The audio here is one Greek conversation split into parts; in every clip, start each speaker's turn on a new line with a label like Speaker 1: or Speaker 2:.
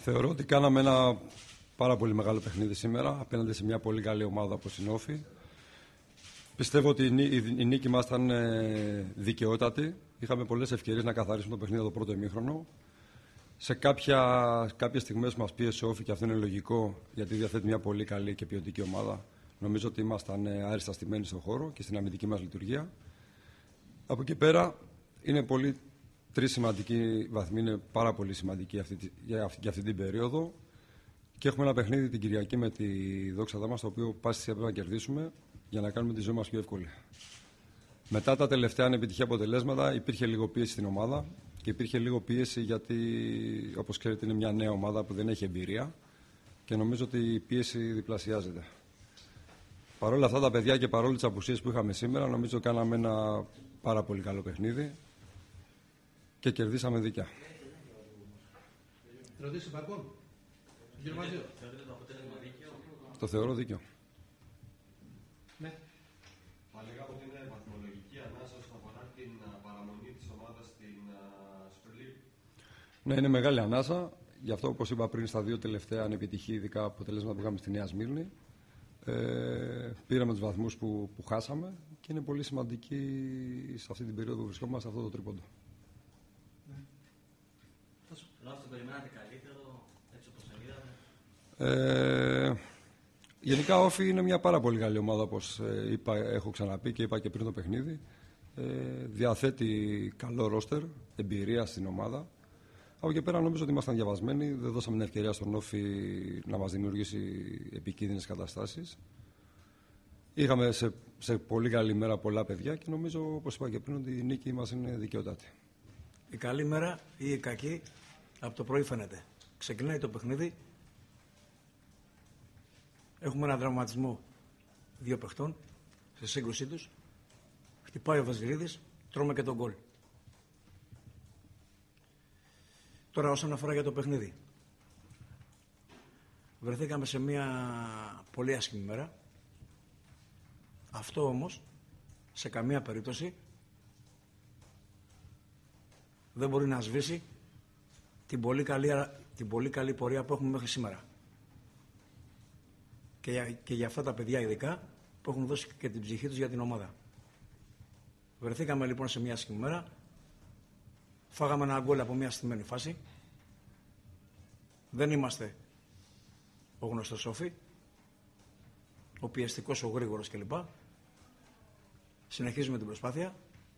Speaker 1: Θεωρώ ότι κάναμε ένα πάρα πολύ μεγάλο παιχνίδι σήμερα απέναντι σε μια πολύ καλή ομάδα όπως η Όφη. Πιστεύω ότι η νίκη μας ήταν δικαιότατη. Είχαμε πολλές ευκαιρίες να καθαρίσουμε το παιχνίδι το πρώτο ημίχρονο. Σε κάποιες στιγμές μας πίεσε ο Όφη και αυτό είναι λογικό, γιατί διαθέτει μια πολύ καλή και ποιοτική ομάδα. Νομίζω ότι ήμασταν άριστα στημένοι στον χώρο και στην αμυντική μας λειτουργία. Από εκεί πέρα είναι τρεις σημαντικοί βαθμοί, είναι πάρα πολύ σημαντικοί για αυτή την περίοδο. Και έχουμε ένα παιχνίδι την Κυριακή με τη Δόξα Δάμα, στο οποίο πάση έπρεπε να κερδίσουμε για να κάνουμε τη ζωή μας πιο εύκολη. Μετά τα τελευταία ανεπιτυχή αποτελέσματα υπήρχε λίγο πίεση στην ομάδα και υπήρχε λίγο πίεση γιατί, όπως ξέρετε, είναι μια νέα ομάδα που δεν έχει εμπειρία και νομίζω ότι η πίεση διπλασιάζεται. Παρ' όλα αυτά τα παιδιά και παρόλες τις απουσίες που είχαμε σήμερα, νομίζω κάναμε ένα πάρα πολύ καλό παιχνίδι και κερδίσαμε δίκαια. Το θεωρώ δίκαιο.
Speaker 2: Ναι. Θα λέγαμε ότι είναι βαθμολογική ανάσα όσον αφορά την παραμονή της ομάδας στην Super League.
Speaker 1: Ναι, είναι μεγάλη ανάσα. Γι' αυτό, όπως είπα πριν, στα δύο τελευταία ανεπιτυχή ειδικά αποτελέσματα που είχαμε στη Νέα Σμύρνη, πήραμε τους βαθμούς που χάσαμε και είναι πολύ σημαντική σε αυτή την περίοδο που βρισκόμαστε αυτό το τρίποντο.
Speaker 3: Το περιμένατε καλύτερο, έτσι όπως τον είδατε?
Speaker 1: Γενικά, Όφη είναι μια πάρα πολύ καλή ομάδα, όπως έχω ξαναπεί και είπα και πριν το παιχνίδι. Διαθέτει καλό ρόστερ, εμπειρία στην ομάδα. Από εκεί πέρα νομίζω ότι ήμασταν διαβασμένοι. Δεν δώσαμε την ευκαιρία στον Όφη να μας δημιουργήσει επικίνδυνες καταστάσεις. Είχαμε σε πολύ καλή μέρα πολλά παιδιά και νομίζω, όπως είπα και πριν, ότι η νίκη μας είναι δικαιότατη.
Speaker 4: Η καλή μέρα ή η κακή από το πρωί φαίνεται. Ξεκινάει το παιχνίδι. Έχουμε έναν τραυματισμό δύο παιχτών σε σύγκρουσή τους. Χτυπάει ο Βασιλίδης, τρώμε και τον γκολ. Τώρα όσον αφορά για το παιχνίδι. Βρεθήκαμε σε μια πολύ άσχημη μέρα. Αυτό όμως σε καμία περίπτωση δεν μπορεί να σβήσει την πολύ καλή πορεία που έχουμε μέχρι σήμερα. Και για αυτά τα παιδιά ειδικά που έχουν δώσει και την ψυχή τους για την ομάδα. Βρεθήκαμε λοιπόν σε μια άσχημη μέρα. Φάγαμε ένα γκολ από μια στημένη φάση. Δεν είμαστε ο γνωστός Όφη, ο πιεστικός, ο γρήγορος κλπ. Συνεχίζουμε την προσπάθεια,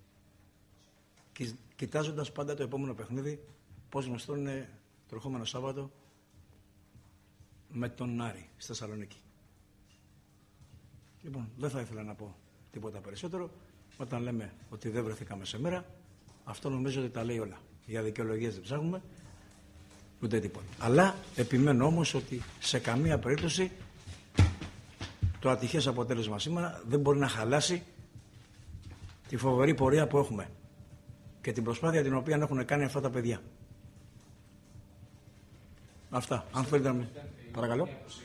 Speaker 4: κοιτάζοντας πάντα το επόμενο παιχνίδι, πώς γνωστό είναι το ερχόμενο Σάββατο με τον Άρη στη Θεσσαλονίκη. Λοιπόν, δεν θα ήθελα να πω τίποτα περισσότερο. Όταν λέμε ότι δεν βρεθήκαμε σε μέρα, αυτό νομίζω ότι τα λέει όλα. Για δικαιολογίες δεν ψάχνουμε, ούτε τίποτα. Αλλά επιμένω όμως ότι σε καμία περίπτωση το ατυχές αποτέλεσμα σήμερα δεν μπορεί να χαλάσει τη φοβερή πορεία που έχουμε και την προσπάθεια την οποία έχουν κάνει αυτά τα παιδιά. Αυτά. Αν θέλετε να με... Παρακαλώ.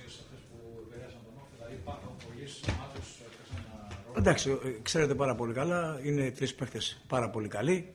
Speaker 4: Εντάξει, ξέρετε πάρα πολύ καλά, είναι τρεις παίκτες πάρα πολύ καλοί.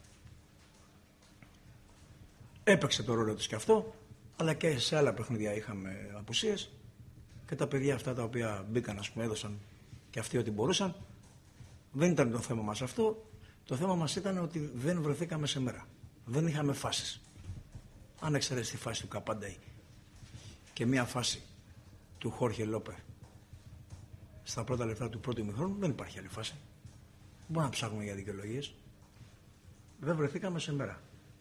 Speaker 4: Έπαιξε το ρόλο τους και αυτό, αλλά και σε άλλα παιχνίδια είχαμε απουσίες και τα παιδιά αυτά τα οποία μπήκαν, ας πούμε, έδωσαν και αυτοί ό,τι μπορούσαν. Δεν ήταν το θέμα μας αυτό. Το θέμα μας ήταν ότι δεν βρεθήκαμε σε μέρα. Δεν είχαμε φάσεις. Αν εξαιρέσει τη φάση του Καπάντεϊ και μια φάση του Χόρχε Λόπε στα πρώτα λεπτά του πρώτου ημιχρόνου, δεν υπάρχει άλλη φάση. Μπορούμε να ψάχνουμε για δικαιολογίες. Δεν βρεθήκαμε σε μέρα.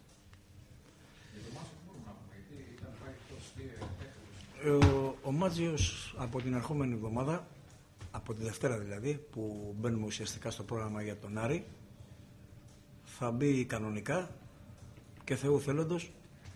Speaker 4: Ο Μάτζιος από την ερχόμενη εβδομάδα, από τη Δευτέρα δηλαδή, που μπαίνουμε ουσιαστικά στο πρόγραμμα για τον Άρη, θα μπει κανονικά και Θεού θέλοντος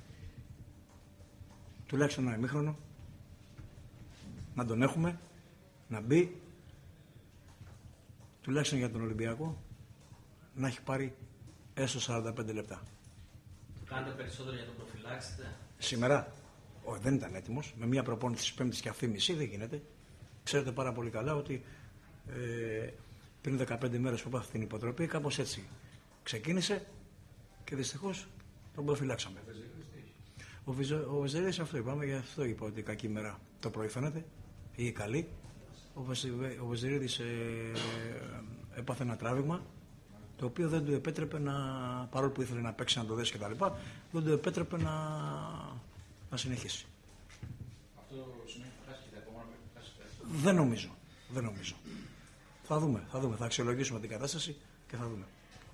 Speaker 4: τουλάχιστον ένα ημίχρονο να τον έχουμε, να μπει τουλάχιστον για τον Ολυμπιακό να έχει πάρει έστω 45 λεπτά.
Speaker 3: Κάνετε περισσότερο για το προφυλάξετε?
Speaker 4: Σήμερα δεν ήταν έτοιμος. Με μια προπόνηση της Πέμπτης και αυτή μισή δεν γίνεται. Ξέρετε πάρα πολύ καλά ότι πριν 15 μέρες που έπαθε την υποτροπή, κάπως έτσι ξεκίνησε και δυστυχώς τον προφυλάξαμε. Ο Βεζερίδης αυτό είπαμε, γι' αυτό είπα ότι κακή μέρα το πρωί φαίνεται ή καλή. Ο Βεζερίδης έπαθε ένα τράβηγμα το οποίο δεν του επέτρεπε να, παρόλο που ήθελε να παίξει, να το δέσει κτλ., δεν του επέτρεπε να συνεχίσει.
Speaker 5: Αυτό σημαίνει ότι θα χάσει και τα επόμενα μέχρι.
Speaker 4: Δεν νομίζω. Θα δούμε. Θα αξιολογήσουμε την κατάσταση και θα δούμε.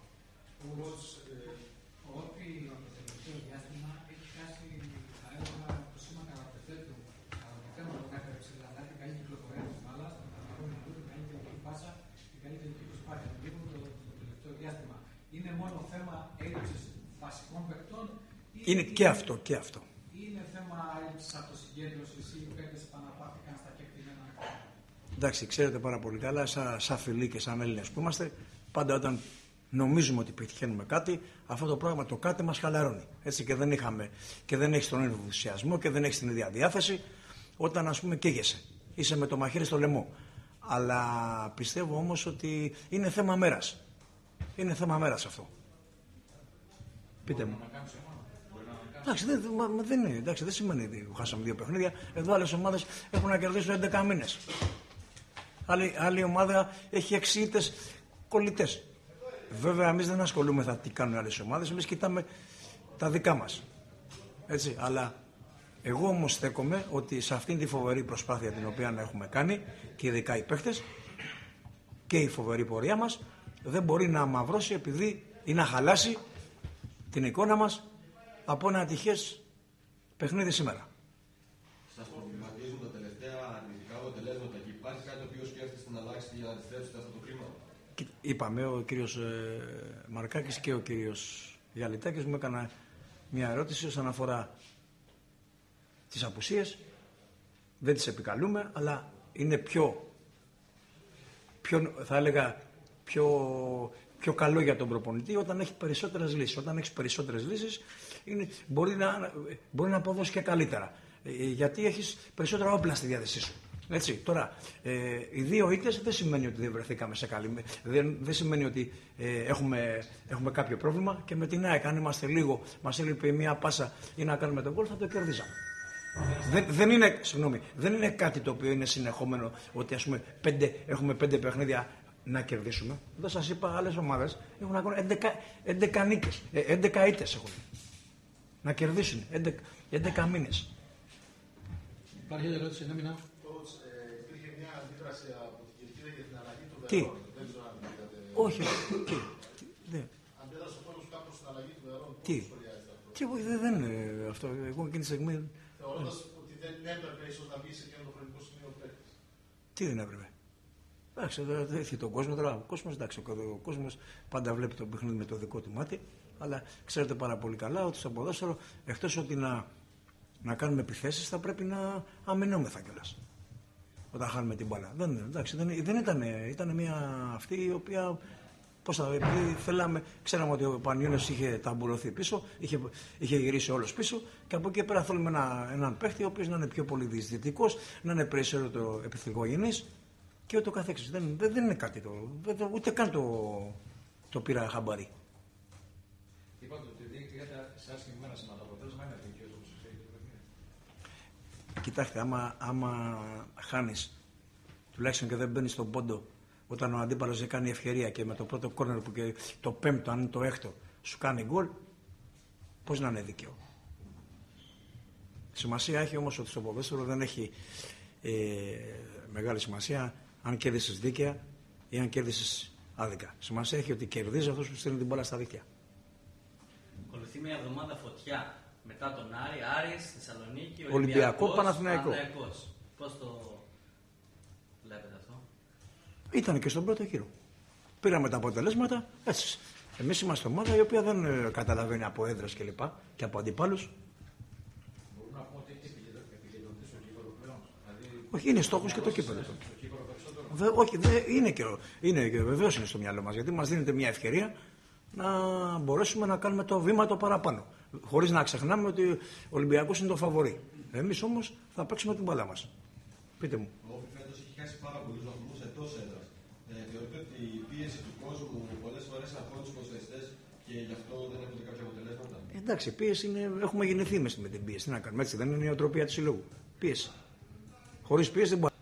Speaker 6: Ότι το τελευταίο διάστημα έχει χάσει, θα έλεγα, το σήμα καραπετέτου του κάθε ρεξιλαδά, την καλή κυκλοφορία της μπάλας, τον καταγόμενο του, την καλύτερη τελική πάσα, την καλύτερη τελική προσπάθεια. Το τελευταίο διάστημα είναι μόνο θέμα έλλειψης βασικών παικτών.
Speaker 4: Είναι και αυτό.
Speaker 6: Είναι θέμα έλλειψης αυτοσυγκέντρωσης ή οι παίκτες επαναπαύθηκαν στα κεκτημένα.
Speaker 4: Εντάξει, ξέρετε πάρα πολύ καλά, σαν φίλοι και σαν Έλληνες που είμαστε, πάντα όταν νομίζουμε ότι πετυχαίνουμε κάτι, αυτό το πράγμα το κάτι μας χαλαρώνει. Έτσι, και δεν έχεις τον ενθουσιασμό και δεν έχεις την ίδια διάθεση όταν, ας πούμε, καίγεσαι. Είσαι με το μαχαίρι στο λαιμό. Αλλά πιστεύω όμως ότι είναι θέμα μέρας. Είναι θέμα μέρας αυτό. Πείτε μου. Εντάξει, δεν σημαίνει ότι χάσαμε 2 παιχνίδια. Εδώ άλλες ομάδες έχουν να κερδίσουν 11 μήνες. Άλλη ομάδα έχει 6 ήττες κολλητές. Βέβαια, εμείς δεν ασχολούμεθα τι κάνουν άλλες ομάδες, εμείς κοιτάμε τα δικά μας. Έτσι, αλλά εγώ όμως στέκομαι ότι σε αυτήν τη φοβερή προσπάθεια την οποία έχουμε κάνει και ειδικά οι παίχτες και η φοβερή πορεία μας δεν μπορεί να αμαυρώσει επειδή ή να χαλάσει την εικόνα μας από ένα ατυχές παιχνίδι σήμερα.
Speaker 2: Σας προβληματίζουν τα τελευταία αρνητικά αποτελέσματα και υπάρχει κάτι το οποίο σκέφτεστε να αλλάξετε για να αντιστρέψετε αυτό το κλίμα?
Speaker 4: Είπαμε, ο κύριος Μαρκάκης και ο κύριος Γιαλιτάκης μου έκανα μια ερώτηση όσον αφορά τις απουσίες. Δεν τις επικαλούμε, αλλά είναι πιο θα έλεγα πιο καλό για τον προπονητή όταν έχει περισσότερες λύσεις. Όταν έχεις περισσότερες λύσεις μπορεί να αποδώσει και καλύτερα. Γιατί έχεις περισσότερα όπλα στη διάθεσή σου. Έτσι, τώρα, οι 2 ήττες δεν σημαίνει ότι δεν βρεθήκαμε σε καλή. Δεν σημαίνει ότι έχουμε κάποιο πρόβλημα και με την ΑΕΚ, αν είμαστε λίγο, μας έλειπε μια πάσα ή να κάνουμε τον γκολ, θα το κερδίζαμε. Δεν είναι κάτι το οποίο είναι συνεχόμενο ότι, ας πούμε, έχουμε 5 παιχνίδια να κερδίσουμε. Εδώ σας είπα, άλλες ομάδες έχουν ακόμα 11 νίκες, 11 ήττες έχουν. Να κερδίσουν 11 μήνες.
Speaker 5: Υπάρχει ερώτηση, ναι, μηνά.
Speaker 7: Υπήρχε μια αντίδραση από την Κερκίδα για την αλλαγή του
Speaker 4: Τι?
Speaker 7: Βερόν. Δεν ξέρω αν είδατε.
Speaker 4: Όχι.
Speaker 7: Αντέδρασε ο κόσμος κάπως στην αλλαγή του Βερόν.
Speaker 4: Τι? Δεν είναι αυτό. Εγώ εκείνη τη στιγμή.
Speaker 7: Θεωρώντας ότι δεν έπρεπε ίσως να μπει σε εκείνο το χρονικό σημείο ο παίκτης.
Speaker 4: Τι δεν έπρεπε? Εντάξει, δεν έχει τον κόσμο τώρα. Ο κόσμος πάντα βλέπει το παιχνίδι με το δικό του μάτι. Αλλά ξέρετε πάρα πολύ καλά ότι στο ποδόσφαιρο, εκτός ότι να κάνουμε επιθέσεις, θα πρέπει να αμυνόμεθα κιόλας όταν χάνουμε την μπάλα. Δεν ήταν μια αυτή η οποία, επειδή ξέραμε ότι ο Πανιώνιος είχε ταμπουρωθεί πίσω, είχε γυρίσει όλος πίσω και από εκεί πέρα θέλουμε έναν παίχτη ο οποίος να είναι πιο πολύ διαισθητικός, να είναι περισσότερο επιθυμογενής και ούτω καθεξής. Δεν είναι κάτι ούτε καν το πήρα χαμπάρι.
Speaker 5: Είπατε ότι πήγατε σε άσχημη μέρα σήμερα, το αποτέλεσμα είναι δίκαιο όπως ξέρετε το παιχνίδι.
Speaker 4: Κοιτάξτε, άμα χάνεις, τουλάχιστον και δεν μπαίνεις στον πόντο, όταν ο αντίπαλος κάνει ευκαιρία και με το πρώτο κόρνερ που και το πέμπτο, αν είναι το έκτο, σου κάνει γκολ, πώς να είναι δίκαιο? Σημασία έχει όμως ότι στο ποδόσφαιρο δεν έχει μεγάλη σημασία αν κέρδισες δίκαια ή αν κέρδισες άδικα. Σημασία έχει ότι κερδίζει αυτός που στέλνει την μπάλα στα δίκτυα.
Speaker 3: Ακολουθεί μια εβδομάδα φωτιά μετά τον Άρη, Άρης, Θεσσαλονίκη,
Speaker 4: Ολυμπιακό, Παναθηναϊκό.
Speaker 3: Πώς το βλέπετε αυτό?
Speaker 4: Ήταν και στον πρώτο γύρο. Πήραμε τα αποτελέσματα. Έτσι. Εμείς είμαστε ομάδα η οποία δεν καταλαβαίνει από έδρες και λοιπά και από αντιπάλους.
Speaker 5: Μπορούμε να πούμε ότι έχει επικεντρωθεί στο κύπελλο πλέον.
Speaker 4: Όχι, είναι στόχος και το κύπελλο. Όχι, είναι και βεβαίως είναι στο μυαλό μας, γιατί μας δίνεται μια ευκαιρία να μπορέσουμε να κάνουμε το βήμα το παραπάνω. Χωρίς να ξεχνάμε ότι ο Ολυμπιακός είναι το φαβορί. Εμείς όμως θα παίξουμε την μπάλα μας. Πείτε μου.
Speaker 2: Ο Όφη φέτος έχει χάσει πάρα πολλούς βαθμούς εντός έδρας. Θεωρείτε ότι η πίεση του κόσμου πολλές φορές αγχώνει τους ποδοσφαιριστές και γι' αυτό δεν έχετε κάποια αποτελέσματα?
Speaker 4: Εντάξει, πίεση είναι. Έχουμε γεννηθεί μέσα με την πίεση. Τι να κάνουμε, έτσι δεν είναι η οτροπία του συλλόγου. Πίεση. Χωρίς πίεση δεν μπορεί.